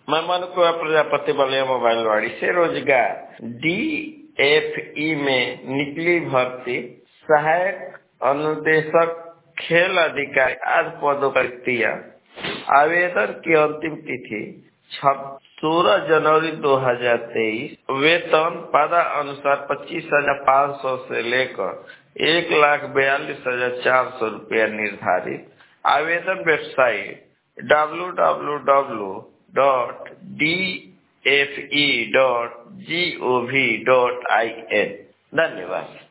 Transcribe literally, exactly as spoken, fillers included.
मैं मनु कुमार प्रजापति बलिया मोबाइल वाड़ी से रोजगार डी एफ ई में निकली भर्ती सहायक अनुदेशक खेल अधिकारी आज पदों पर रिक्तियां। आवेदन की अंतिम तिथि सोलह जनवरी दो हजार तेईस। वेतन पदा अनुसार पच्चीस हजार पाँच सौ से लेकर एक लाख बयालीस हजार चार सौ रूपया निर्धारित। आवेदन website W W W dot D F E dot G O V dot I N. धन्यवाद।